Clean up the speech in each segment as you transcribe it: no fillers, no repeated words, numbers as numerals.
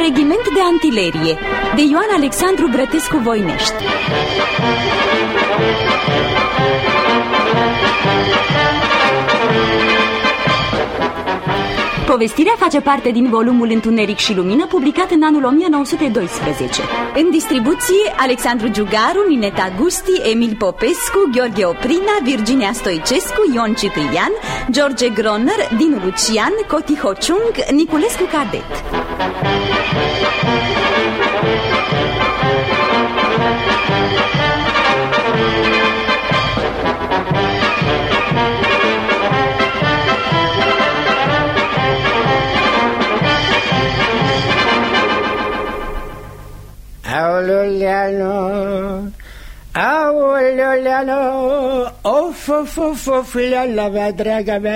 Regiment de Antilerie de Ioan Alexandru Brătescu Voinești. Povestirea face parte din volumul Întuneric și Lumină, publicat în anul 1912. În distribuție, Alexandru Giugaru, Nineta Gusti, Emil Popescu, Gheorghe Oprina, Virginia Stoicescu, Ion Citâian, George Groner, Dinu Lucian, Coti Hociung, Niculescu Cadet. Aoleu, of, la mea, draga mea,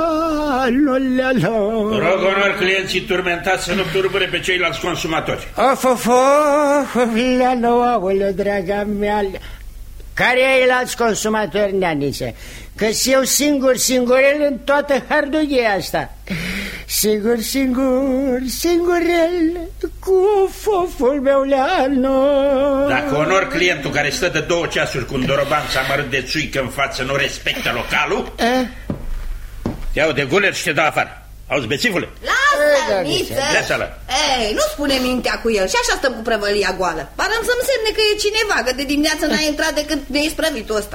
Rog onor clienții turmentați să nu turbure pe ceilalți consumatori. Of, aoleu, draga mea. Care ai alți consumatori, neanițe? Că-s eu singurel în toată hardughia asta. Singurel cu foful meu leano. Dacă onor clientul care stă de 2 ceasuri cu un doroban amărât de țuică în față nu respectă localul, te iau de guler și te dau afară. Auzi, bețivule? Lasă, Niță! Lasă-l! Ei, nu spune mintea cu el și așa stăm cu prăvălia goală. Pară să-mi semne că e cineva, că de dimineață n-a intrat decât neisprăvitul ăsta.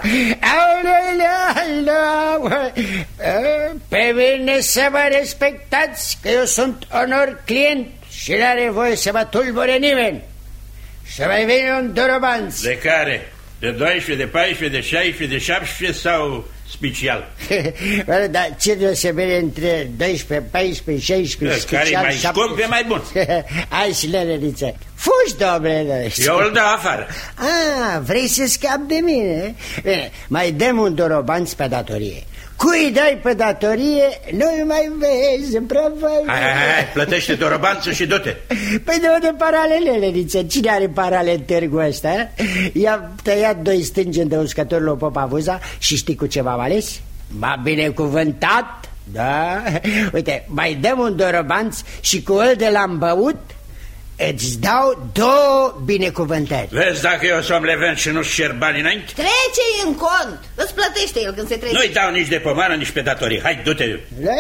Pe mine să mă respectați, că eu sunt onor client și n-are voie să mă tulbure nimeni. Să mai vine un dorobanț. De care? De 12, de 14, de 16, de 17 sau special? Dar ce deosebire între 12, 14, 16, special, care mai scump e mai bun. Hai și lărăriță. Fugi, domnule. Eu îl dau afară. Vrei să scapi de mine? Bine, mai dăm un dorobanț pe datorie. Cui dai pe datorie, nu-i mai vezi, bravo. Hai, plătește dorobanțul și du-te. Păi de paralelele, Niță. Cine are parale în târgul ăsta? I-a tăiat 2 stângeni de uscători lui Popavuza și știi cu ce v-am ales? M-a binecuvântat. Da? Uite, mai dăm un dorobanț și cu ăl de l-am băut îți dau 2 binecuvântări. Vezi dacă eu să-mi le vând și nu-ți cer bani înainte? Trece-i în cont. Îți plătește el când se trece. Nu-i dau nici de pomană, nici pe datorii. Hai, du-te.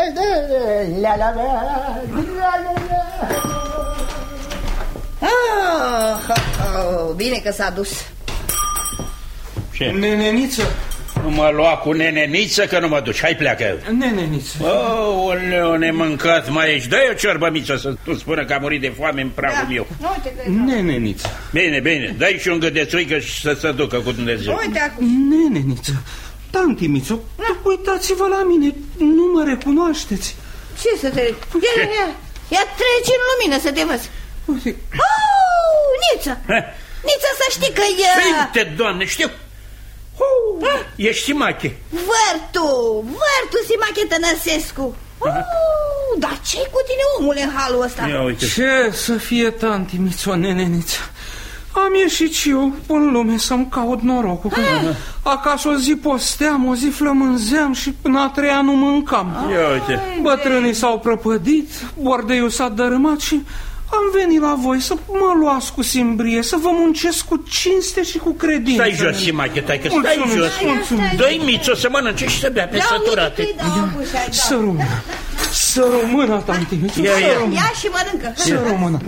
Bine că s-a dus. Ce? Neneniță. Nu mă lua cu neneniță că nu mă duci. Hai, pleacă. Neneniță. Oleu, nemâncat mai ești. Dă-i o ciorbă miță să nu spună că a murit de foame în pragul meu. Neneniță. Bine, dă-i și un gât de țuică și să se ducă cu Dumnezeu. Uite acum. Neneniță. Tanti Mițo, uitați-vă la mine. Nu mă recunoașteți. Ce să te... Ia treci în lumină să te văzi. Uite. Niță. Niță, să știi că e... Finte, Doamne, știu. Ești Simache. Vărtu Simache Tănăsescu. Dar ce-i cu tine, omule, în halul ăsta? Ia uite. Ce să fie, tanti Mițo, neneniță? Am ieșit și eu în lume să-mi caut norocul. Acasă o zi posteam, o zi flămânzeam și până a 3-a nu mâncam. Ia uite. Bătrânii s-au prăpădit, bordeiul s-a dărâmat și am venit la voi să mă luați cu simbrie, să vă muncesc cu cinste și cu credință. Stai jos, Simache, taică, stai jos. Dă-i Mițo să mănânce și să bea pe săturate. Să rămână. Să rămână, tanti Mițo. Ia și mănâncă. Să rămână.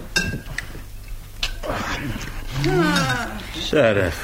Sărac.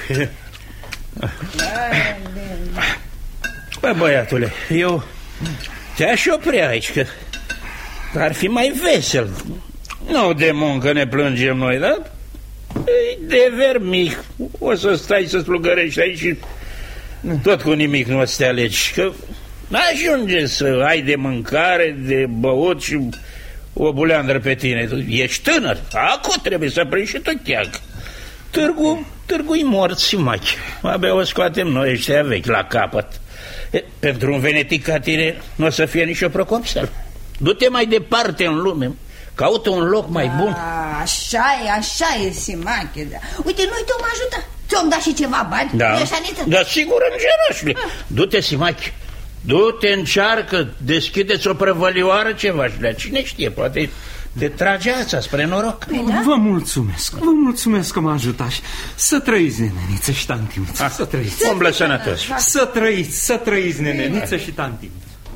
Bă, băiatule, eu te-aș opri aici, că ar fi mai vesel. Nu de muncă ne plângem noi, dar de vermic. O să stai să slugărești aici și tot cu nimic nu o să te alegi, că n-ajunge să ai de mâncare, de băut și o buleandră pe tine. Ești tânăr, acum trebuie să prinzi și tu cheag. Târgul-i mort, Simache. Abia o scoatem noi ăștia vechi la capăt. Pentru un venetic ca tine nu o să fie nicio procopsel. Du-te mai departe în lume, caută un loc mai bun. Așa e, Simache. Uite, noi te-om ajuta. Ți-om dat și ceva bani. Da, sigur, îngerașule. Du-te, Simache, du-te, încearcă, deschideți o prăvălioară ceva și cine știe, poate te trage ața spre noroc. Vă mulțumesc că mă ajutați. Să trăiți, neneniță și tantimiță. Să trăiți. Umblă sănătos. Să trăiți, neneniță și tantimiță.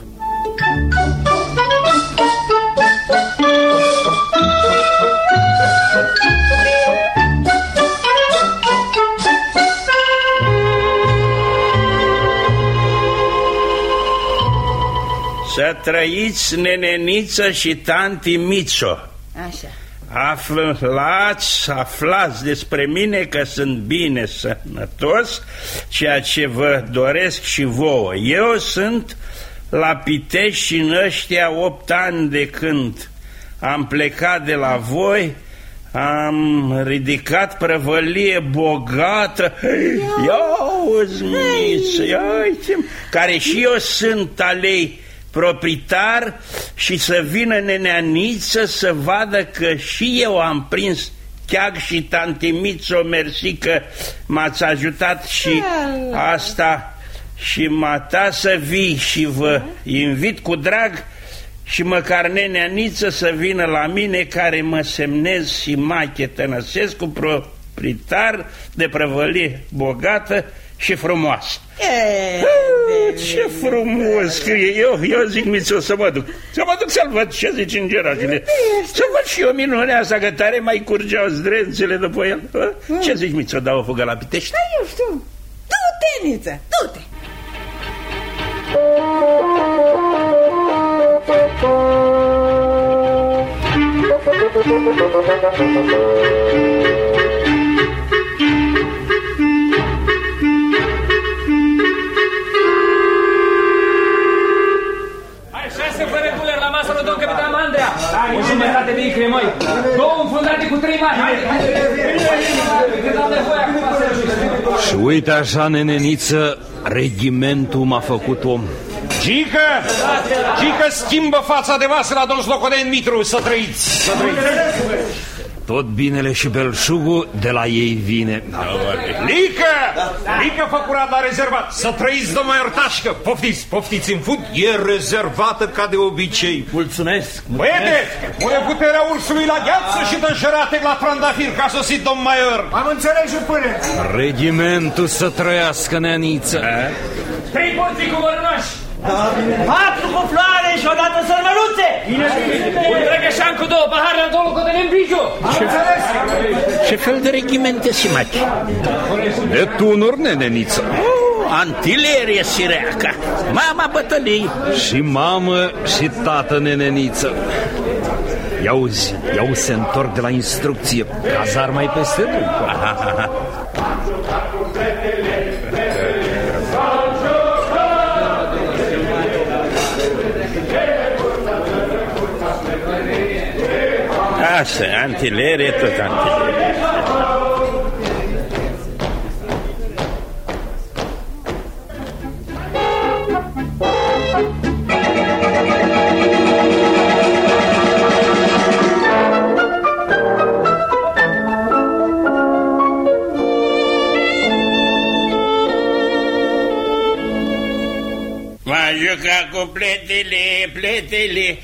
Să trăiți, neneniță și tanti Mițo. Așa. Aflați despre mine că sunt bine sănătos, ceea ce vă doresc și vouă. Eu sunt la Pitești și în ăștia 8 ani de când am plecat de la voi, am ridicat prăvălie bogată, care și eu sunt alei proprietar, și să vină neneaniță să vadă că și eu am prins cheag și tanti Mițo, mersi că m-ați ajutat și asta și mata să vii și vă invit cu drag și măcar neneaniță să vină la mine, care mă semnez și Mache Tănăsescu, proprietar de prăvălie bogată și frumoasă. Ce frumos scrie. Eu zic, Mițo, să mă duc să-l văd ce zici îngerajule. Să văd și eu minunea asta, că tare mai curgeau zdrențele după el. Ce zici, Mițo, dau o fugă la Pitești? Da, eu știu. Du-te, Niță, du-te. O jumătate de icre, măi. 2 înfundate cu 3 mari. Și uite așa, neneniță, regimentul m-a făcut om. Gică, schimbă fața de vasă la domn Slocoden Mitru. Să trăiți. Tot binele și belșugul de la ei vine. Lică fă curat la rezervat. Să trăiți, domnul Iortașcă. Poftiți în fund. E rezervată ca de obicei. Mulțumesc. Băiete, pune puterea ursului la gheață și dă jărate la trandafir, ca sosit domn Maior. Am înțeles, jupâne. Regimentul să trăiască, neaniță. 3 porții cu vărnași. 4 cu floare și odată sărmăluțe. Un drăgășan cu 2 pahare la 2 locuri de nembriciu. Ce fel de regimente si Mache? De tunuri, neneniță. Antilerie sireaca, mama bătălii. Și mamă și tată, neneniță. Iauzi, se întorc de la instrucție. Cazarma-i peste drum. Așa, antilerie, tot antilerie. M-a jucat cu pletele,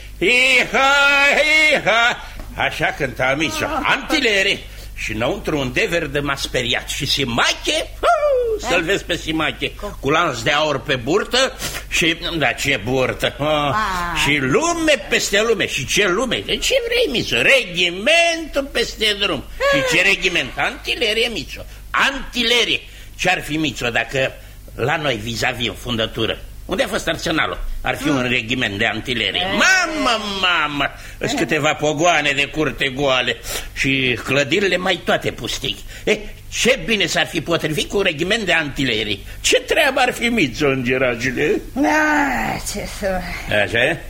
iha. Așa cânta Mițo, antilerie. Și înăuntru un dever de m-a speriat. Și Simache, să-l vezi pe Simache, cu lanț de aur pe burtă. Și, da, ce burtă. Și lume peste lume. Și ce lume? De ce vrei, Mițo? Regimentul peste drum. Și ce regiment? Antilerie, Mițo, antilerie. Ce-ar fi, Mițo, dacă la noi vis-a-vis în fundătură, unde a fost arsenalul, ar fi un regiment de antilerie? Mamă, sunt câteva pogoane de curte goale și clădirile mai toate pustii. Ce bine s-ar fi potrivit cu un regiment de antilerie. Ce treabă ar fi, Mițo, îngerajule? Ce să... Așa e?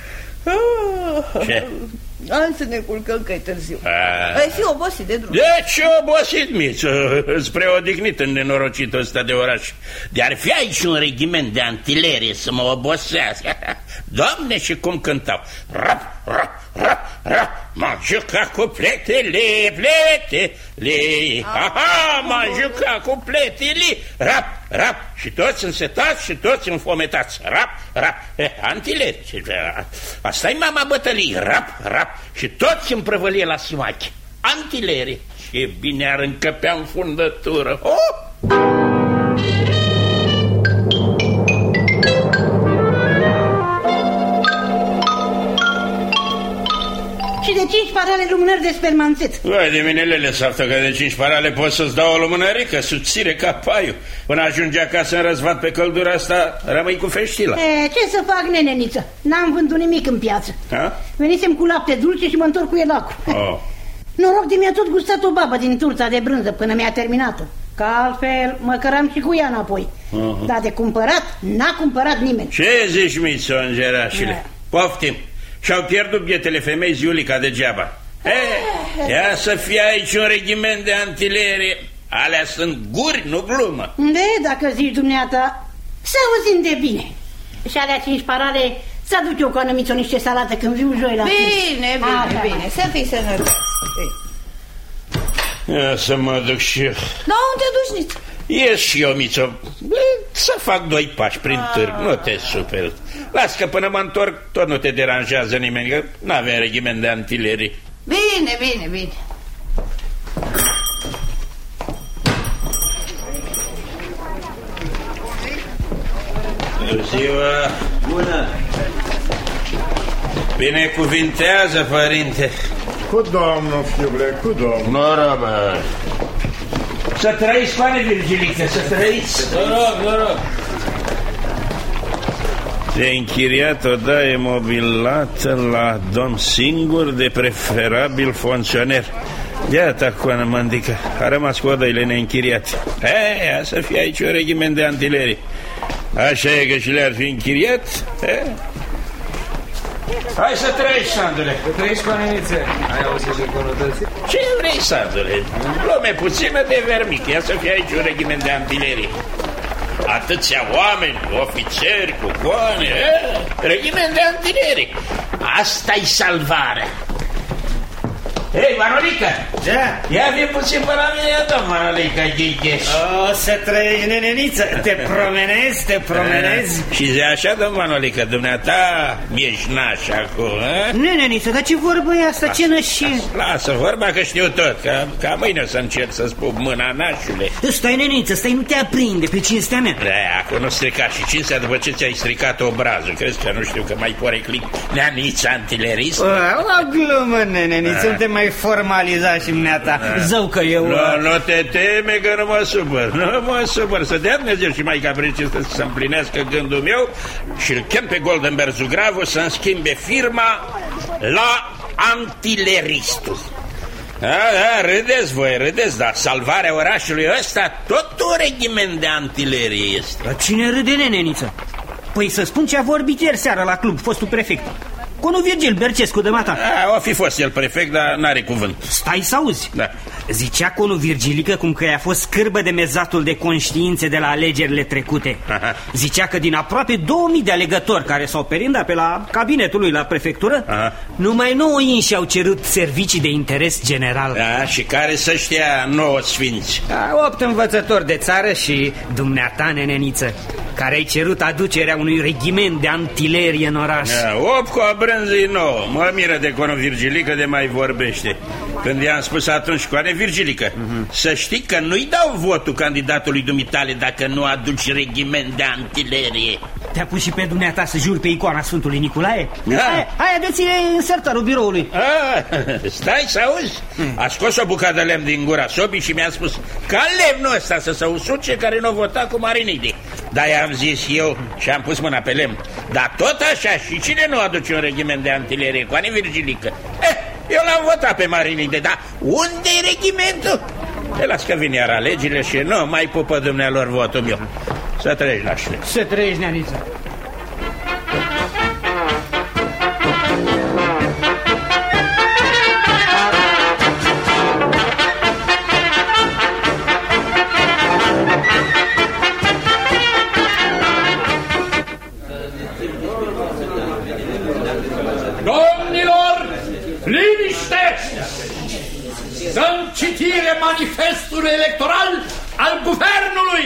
Ce? Hai să ne culcăm că e târziu. Ai fi obosit de drum. De ce obosit, Mițo? Spre odihnit în nenorocitul ăsta de oraș. De-ar fi aici un regiment de antilerie să mă obosească. Doamne, și cum cântau. Rap, rap, M-am jucat cu pletele. Aha, m-am jucat cu pletele. Rap, și toți însetați și toți înfometați. Rap, Antileri. Asta-i mama bătălii. Rap, și toți în prăvălie la simache. Antileri. Ce bine ar încăpea în fundătură. Și de 5 parale lumânări de spermanțet. Vai de mine, lele saftă, că de 5 parale poți să-ți dau o lumânărică, subțire ca paiul. Până ajunge acasă în răzvat pe căldura asta, rămâi cu feștila. Ce să fac, neneniță? N-am vândut nimic în piață. Venisem cu lapte dulce și mă întorc cu el acru. Noroc de mi-a tot gustat o babă din turța de brânză până mi-a terminat-o. Că altfel mă căram și cu ea înapoi. Dar de cumpărat, n-a cumpărat nimeni. Ce zici, Mițo, îngerașile? Poftim. Și-au pierdut bietele femei Ziulica degeaba. Ia să fie aici un regiment de antileri. Alea sunt guri, nu glumă. Dacă zici dumneata, să auzim de bine. Și alea 5 parale să aduc eu cu Anămițo niște salată când viu joi la Bine, să fii sănătos. Ia să mă duc și eu. Da, unde duci, Nițo? Ies și eu, Mițo, să fac 2 pași prin târg, nu te superi. Las că până mă întorc tot nu te deranjează nimeni, că n-avem regiment de antileri. Bine. Bună ziua! Bună! Binecuvintează, părinte! Cu domnul, fiule, cu domnul. Norobă! Să trăiți, pane Virgilică, să trăiți! Noroc! De închiriat o daie mobilată la domn singur, de preferabil funcționer. Iată, coană mândică, a rămas cu odăile neînchiriate. Ia să fie aici un regiment de antileri. Așa e că și le-ar fi închiriat. Hai să trăiești, Sandule. Să trăiești, Panenițe. Ai auzit de conotății? Ce vrei, Sandule? Lume puțină de vermic. Ia să fie aici un regiment de antileri. Atâția oameni, ofițeri, cu coane. Regiment de antileri. Asta-i salvarea. Hei, Manolică! Da? Ia vii puțin pe la mine, domn Manolică Ghigheș. O să trăiești, neneniță. Te promenezi? Și zi așa, domn Manolică, dumneata mi-ești naș acum, Neneniță, dar ce vorbă e asta? Ce năși? Lasă vorba că știu tot, ca mâine o să încerc să spun mâna nașule. Stai, neneniță, nu te aprinde pe cinstea mea. Acum nu strica și cinstea după ce ți-ai stricat obrazul. Crezi că nu știu că mai poreclit neanița antilerist? La glumă, neneniță, nu te mai formaliza și dumneata. Zău că eu... Nu te teme că nu mă supăr. Să dea Dumnezeu și Maica Precistă să împlinească gândul meu și îl chem pe Goldenberg Zugravu să-mi schimbe firma la Antileristul. Râdeți, dar salvarea orașului ăsta tot un regiment de antilerie este. Dar cine râde, neneniță? Păi să spun ce a vorbit ieri seara la club, fostul prefect. Conul Virgil Bercescu de mata. O fi fost el prefect, dar n-are cuvânt. Stai să auzi. Da. Zicea conul Virgilică cum că i-a fost scârbă de mezatul de conștiințe de la alegerile trecute. Zicea că din aproape 2000 de alegători care s-au perindat pe la cabinetul lui la prefectură, numai 9 inși au cerut servicii de interes general. Și care să știa 9 sfinți? 8 învățători de țară și dumneata, neneniță, care ai cerut aducerea unui regiment de antilerie în oraș. 8 cu abrânzii 9. Mă miră de conul Virgilică de mai vorbește. Când i-am spus atunci, coane Virgilică, să știi că nu-i dau votul candidatului dumitale dacă nu aduci regiment de antilerie. Te-a pus și pe dumneata să juri pe icoana Sfântului Nicolae? Hai, adeți-le în sertarul biroului. Stai să auzi. A scos o bucată de lemn din gura sobii și mi-a spus ca lemnul ăsta să se usuce care nu vota cu Marinide. Dar i-am zis eu și am pus mâna pe lemn. Dar tot așa, și cine nu aduce un regiment de antilerie, coane Virgilică? Eu l-am votat pe Marinide, dar unde-i regimentul? Las că vin iar alegerile și nu mai pupă dumnealor votul meu. Să trăiești, nașule. Să trăiești, neaniță. Domnilor, Dăm citire manifestului electoral al guvernului.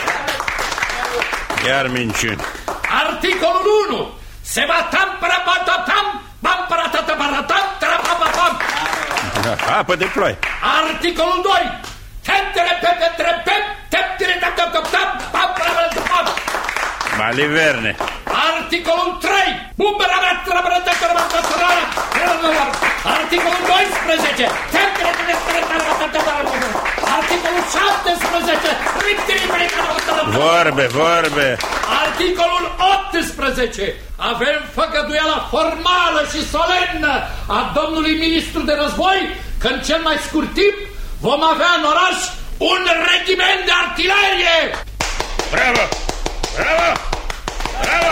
Iar minciuni. Articolul 1. Se va tamparapatam, bamparatatamparatam, trapapapam. Apă de ploi. Articolul 2. Tentere pepe trepep, teptere tap-tap-tap, bamparatapam. Maliverne. Articolul 3. Articolul 12. Articolul 17. Vorbe. Articolul 18. Avem făgăduiala formală și solemnă a domnului ministru de război că în cel mai scurt timp vom avea în oraș un regiment de artilerie. Bravo! Bravo! Bravo!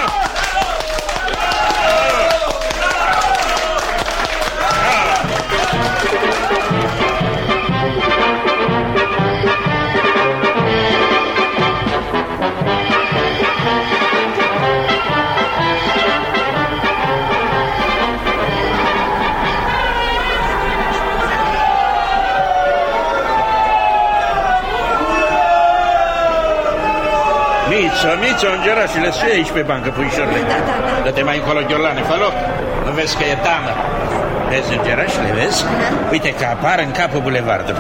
Mițo, îngerașule, să aici pe bancă, puișorile. Da. Dă-te mai încolo, Ghiolane, fă loc. Nu vezi că e damă. Vezi, îngerașule, vezi? Uite că apar în capul bulevardului.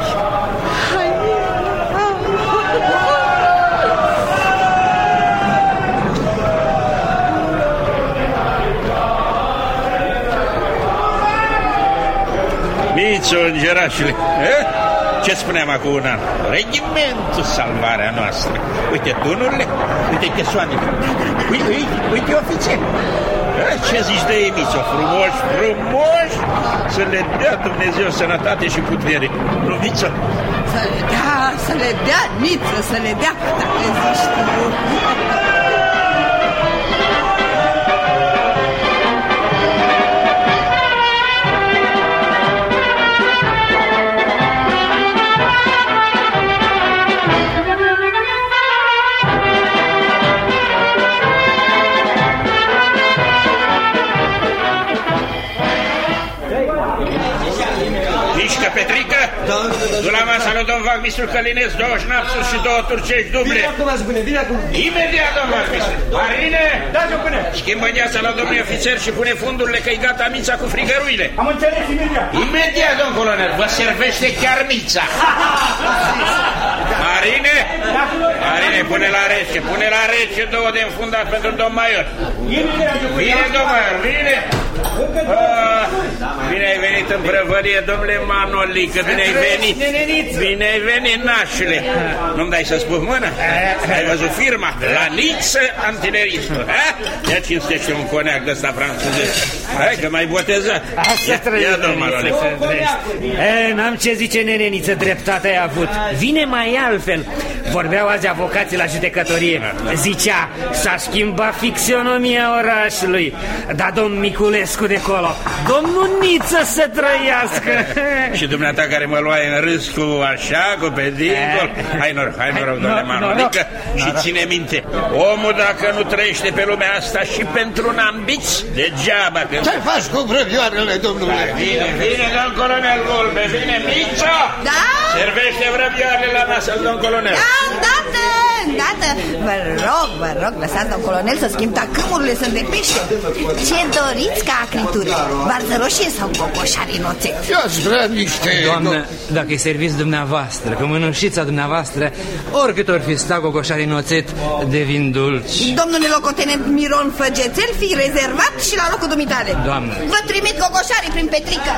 Mițo, îngerașule, ce spuneam acum un an? Regimentul salvarea noastră. Uite tunurile, uite chesoanele. Uite ofițeri. Ce zici de ei, Mițo? Frumoși, să le dea Dumnezeu sănătate și putere. Nu, Mițo? Să le dea, Mițo, să le dea, dacă zici tu. Petrică? Du la masa lui domn Vagmistrul Călinescu, 2 șnapsuri și 2 turcești duble. Vine acum. Imediat, domn Vagmistrul. Marine? Da, domnule. Schimbă gheața la domnul ofițer și pune fundurile că-i gata Mița cu frigăruile. Am înțeles imediat. Imediat, domn colonel, vă servește chiar Mița. Marine? Marine, pune la rece 2 de înfundat pentru domn Maior. Vine, domn Maior, vine. Bine ai venit în prăvărie, domnule Manolică. Bine ai venit, nașule. Nu-mi dai să spui mână? Ai văzut firma? La Niță Antileristul. Ia cinstește un coneac de ăsta franțuzesc. Hai că m-ai botezat. Ia, domn Manolică. N-am ce zice neneniță, dreptate ai avut. Vine mai altfel. Vorbeau azi avocații la judecătorie. Zicea, s-a schimbat fixionomia orașului. Dar domn Miculescu de colo, domnul Niță să trăiască. Și dumneata care mă luai în râs cu așa, cu pe dincol. Hai noroc, domnule Manolică. Și ține minte, omul dacă nu trăiește pe lumea asta și pentru un ambiț, degeaba. Ce faci cu vrăbioarele, domnule? Vine, domn colonel Vulpe, vine Mița. Da? Servește vrăbioarele la masă, domn colonel. Îndată. Vă rog, lăsați, domn colonel, să schimb tacâmurile, sunt de pește. Ce doriți ca acrituri? Varză roșie sau cocoșari în oțet? Eu-ți vrea niște... Doamnă, dacă-i serviți dumneavoastră, că mănășița dumneavoastră, oricât ori fi sta cocoșari în oțet, devin dulci. Domnule locotenent Miron Făgețel, fi rezervat și la locul dumitale. Doamnă. Vă trimit cocoșarii prin Petrică.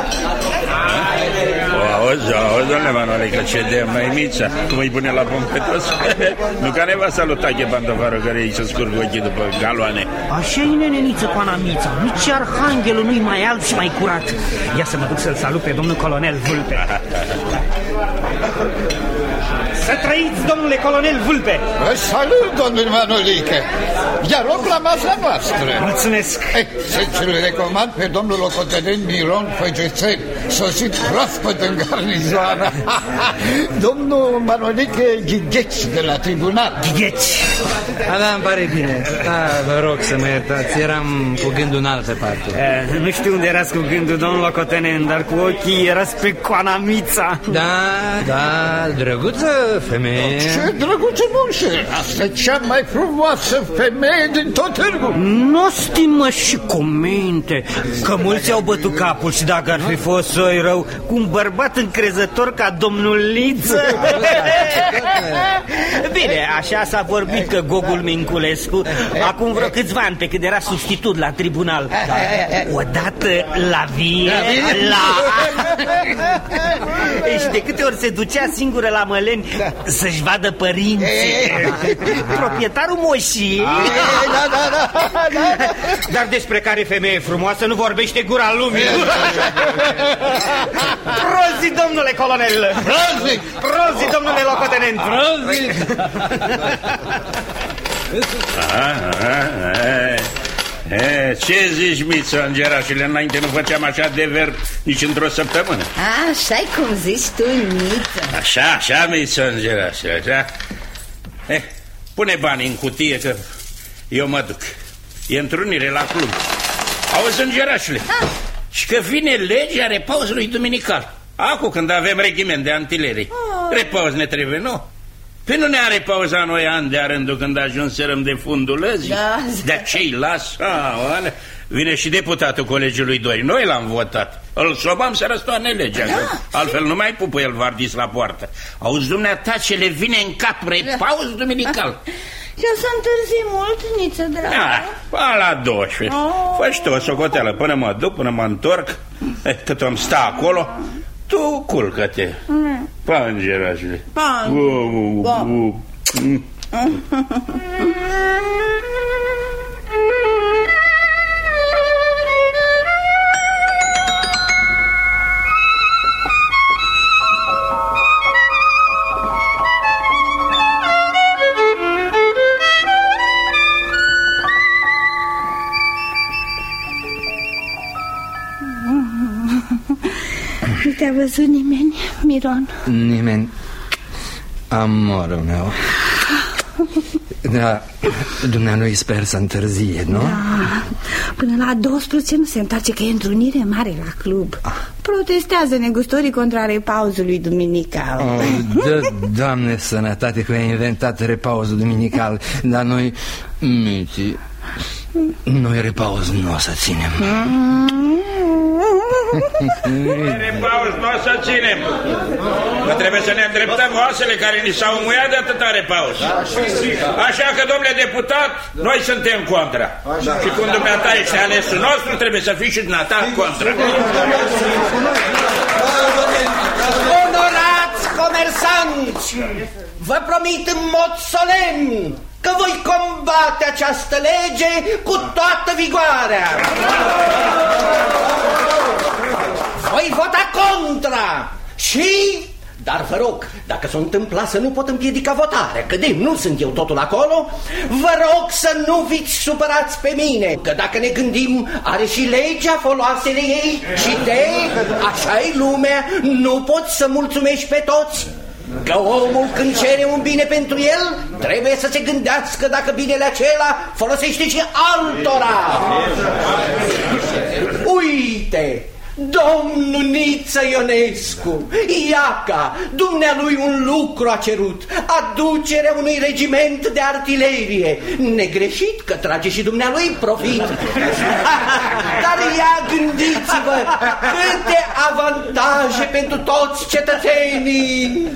Auzi, domnule Manolică, ce de mai Mița, cum îi pune la pomp pe toți? Nu ca nevasta lui Tache Pantofară, care îi se scurg ochii după galoane. Așa-i neneniță cu Ana Mița. Nici arhanghelul nu-i mai alb și mai curat. Ia să mă duc să-l salut pe domnul colonel Vulpe. Să trăiți, domnule colonel Vulpe! Salut, domnul Manolică! Ia loc la masa noastră! Mulțumesc! Să-l recomand pe domnul locotenent Miron Făgețel, sosit proaspăt în garnizoană. Domnul Manolică Ghigheți de la tribunal. Ghigheți! Da, îmi pare bine. Da, vă rog să mă iertați, eram cu gândul în altă parte. Nu știu unde erați cu gândul, domnul locotenent, dar cu ochii erați pe Coana Mița. Da, drăguță femeie. Ce drăguță, Monșer! Asta e cea mai frumoasă femeie din tot târgul. Nu stimă și comente, că mulți au bătut capul și dacă ar fi fost soi rău cu un bărbat încrezător ca domnul Liță. Bine, așa s-a vorbit că Gogul Minculescu acum vreo câțiva ani, pe când era substitut la tribunal, odată la vie, și de câte ori se ducea singură la Măleni să-și vadă părinții, proprietarul moșiei. Dar despre care femeie frumoasă nu vorbește gura lumii. Prozi, domnule colonel! Prozi, domnule locotenent! Ce zici, Miță, îngerașele? Înainte nu făceam așa de verb nici într-o săptămână. Așa-i cum zici tu, Miță. Așa, Miță, îngerașele, așa. Pune banii în cutie că eu mă duc. E întrunire la club. Auzi, îngerașele, și că vine legea repauzului duminical. Acum când avem regiment de antilerii. Repauz ne trebuie, nu? Păi nu ne-a repauzat noi ani de-a rândul când ajunserăm de fundul lăzii? De ce-i las? Vine și deputatul Colegiului 2. Noi l-am votat. Îl sobam să răstoarne legea. Altfel nu mai pupă el vardis la poartă. Auzi, dumneata, ce le vine în cap repauz duminical. Și o să întârzi mult, Niță, dragă? La 12. Fă-și tu o socoteală până mă duc, până mă întorc. Cât om sta acolo, tu culcă-te. Pangerașule. Nu te-a văzut nimeni, Miron? Nimeni. Amorul meu. Da, dumnealui sper să întârzie, nu? Da, până la 12 nu se întoarce, că e întrunire mare la club. Protestează negustorii contra repauzului duminical. Doamne sănătate că ai inventat repauzul duminical. Dar noi, Mici, noi repauz nu o să ținem. Repauz nu o să ținem. Că trebuie să ne îndreptăm oasele care ni s-au muiat de atâta repauz. Așa că, domnule deputat, noi suntem contra. Și cum dumneata ești alesul nostru, trebuie să fii și dumneata contra. Onorați comersanți, vă promit în mod solemn că voi combate această lege cu toată vigoarea. Voi vota contra și... Dar vă rog, dacă s-o întâmpla să nu pot împiedica votarea, că de nu sunt eu totul acolo, vă rog să nu fiți supărați pe mine, că dacă ne gândim, are și legea foloasele ei și așa-i lumea, nu poți să mulțumești pe toți. Că omul când cere un bine pentru el, trebuie să se gândească dacă binele acela folosește și altora. Uite, domnul Niță Ionescu, iaca, dumnealui un lucru a cerut, aducerea unui regiment de artilerie. Negreșit că trage și dumnealui profit. Dar ia gândiți-vă câte avantaje pentru toți cetățenii.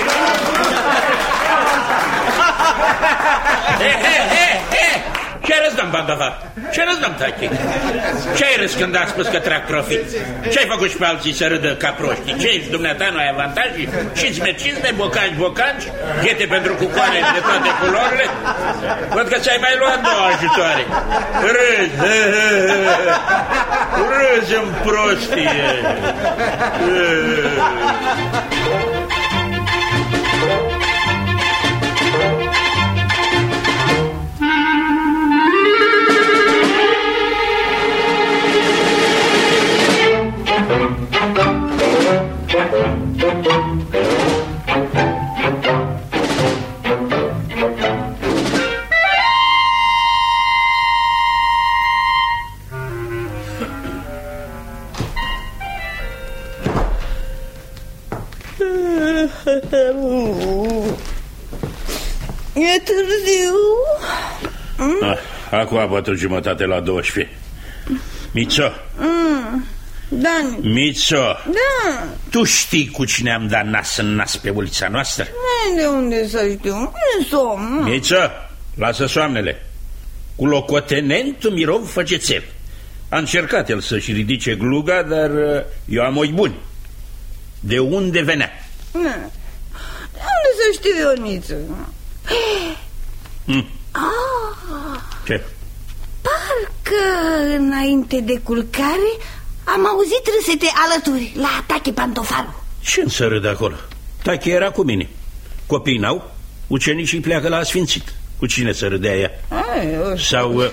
Ce râs, domn Bandavar? Ce râs, domn Tachi? Ce-ai râs când ați spus că trag profit? Ce-ai făcut și pe alții să râdă ca proștii? Ce ești, dumneata, nu ai avantaje? Cizme, bocanci, ghete pentru cucoane de toate culorile? Văd că ți-ai mai luat 2 ajutoare. Râzi în prostie. E târziu. Acum a bătut jumătate la 12. Mițo. Dani. Mițo. Da. Tu știi cu cine am dat nas în nas pe ulița noastră? De unde să știu? Nu somn. Mițo, lasă soamnele. Cu locotenentul Mirov Făgețel. A încercat el să-și ridice gluga, dar eu am ochi buni. De unde venea? De unde să știu, Ioniță? Ce? Parcă înainte de culcare am auzit râsete alături la Tache Pantofaru. Ce-mi să râd acolo? Tache era cu mine. Copiii n-au, ucenicii pleacă la asfințit. Cu cine să râdea ea? Sau...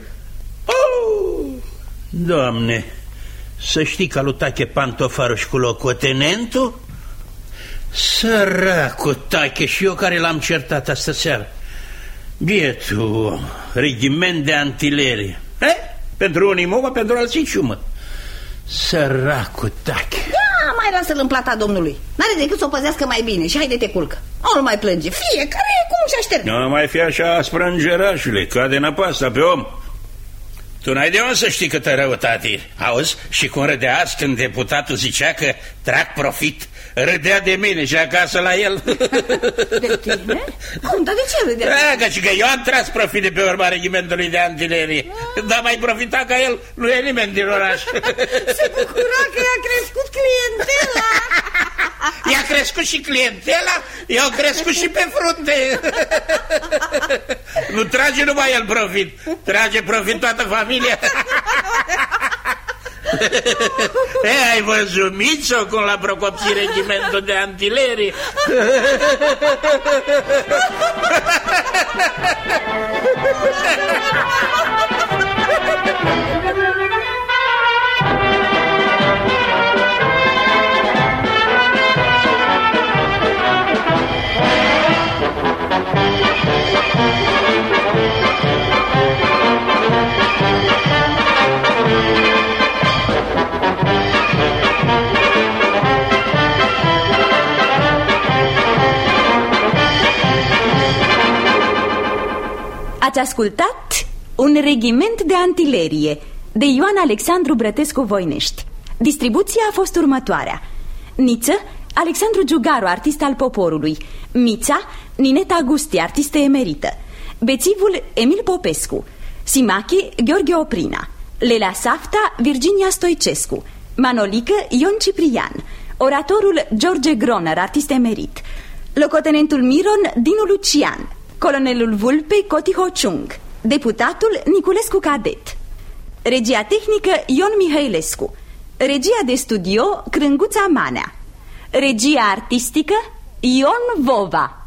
Doamne, să știi că lui Tache Pantofaru și cu locotenentul? Săracul Tache, și eu care l-am certat astă seară. Bietul regiment de antilerie. Pentru unii mă, pentru alții ciumă. Săracul Tache. Ia, mai lasă-l în plata domnului. N-are decât să o păzească mai bine și haide te culcă. Nu mai plânge, fiecare e cum și aștept. Nu mai fi așa aspră, îngerașule, cade năpasta pe om. Tu n-ai de unde să știi câtă răutate. Auzi? Și cum râdea azi când deputatul zicea că trag profit. Râdea de mine și acasă la el. De tine? Cum? Dar de ce râdea? Că eu am tras profit de pe urma regimentului de antilerie. Dar mai profita ca el, nu e nimeni din oraș. Se bucura că i-a crescut clientela. I-a crescut și clientela, i-au crescut și pe frunte. Nu trage numai el profit, trage profit toată familia. Ai văzut, Mițo, cum l-a procopsit regimentul de antilerie? Ați ascultat Un regiment de antilerie de Ioan Alexandru Brătescu Voinești. Distribuția a fost următoarea: Niță, Alexandru Giugaru, artist al poporului; Mița, Nineta Gusti, artistă emerită; Bețivul, Emil Popescu; Simache, Gheorghe Oprina; Lelea Safta, Virginia Stoicescu; Manolică, Ion Ciprian; oratorul, George Groner, artist emerit; locotenentul Miron, Dinu Lucian; colonelul Vulpe, Coti Hociung; deputatul, Niculescu Cadet; regia tehnică, Ion Mihailescu; regia de studio, Crânguța Manea; regia artistică, Ion Vova.